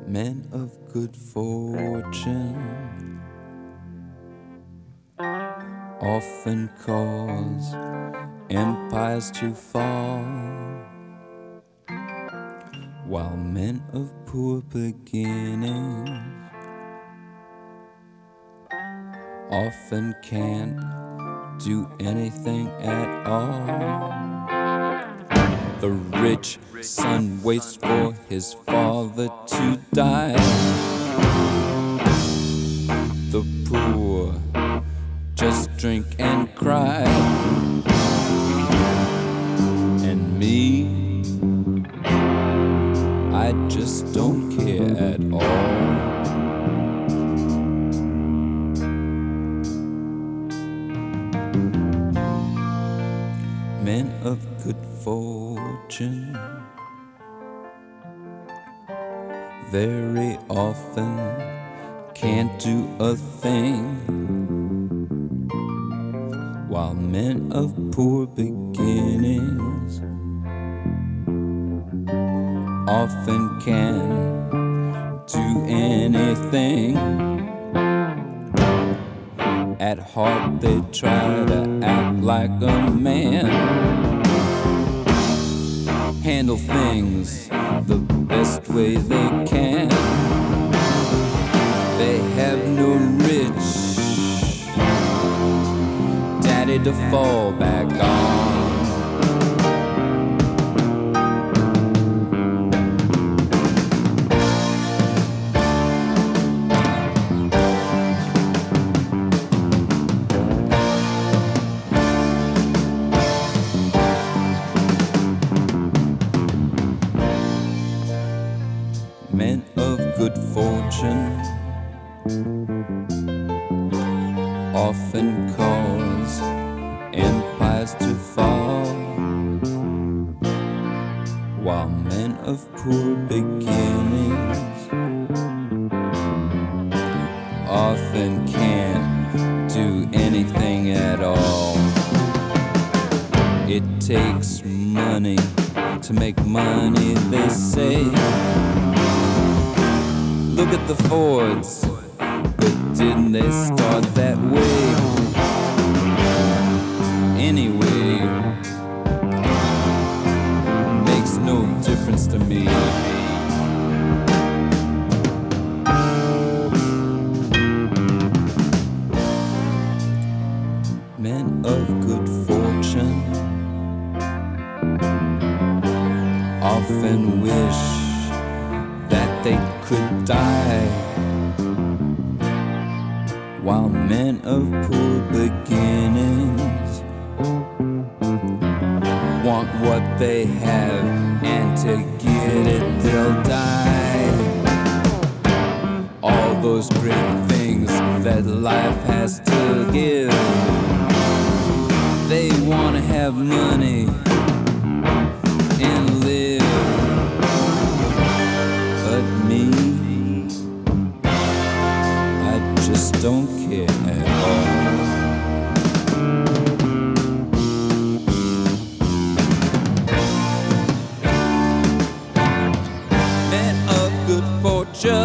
Men of good fortune often cause empires to fall, while men of poor beginnings often can't do anything at all. The rich son waits for his father to die. The poor just drink and cry. And me, I just don't care at all. Men of good fortune very often can't do a thing, while men of poor beginnings often can do anything. At heart they try to act like a man, handle things the best way they can. They have no rich daddy to fall back on. Men of good fortune often cause empires to fall, while men of poor beginnings often can't do anything at all. It takes money to make money, they say. Look at the Fords, but didn't they start that way? Anyway, makes no difference to me. Men of good fortune often wish that they could die, while men of poor beginnings want what they have, and to get it they'll die. All those great things that life has to give, they want to have money and live. But me, I just don't care at all. Men of good fortune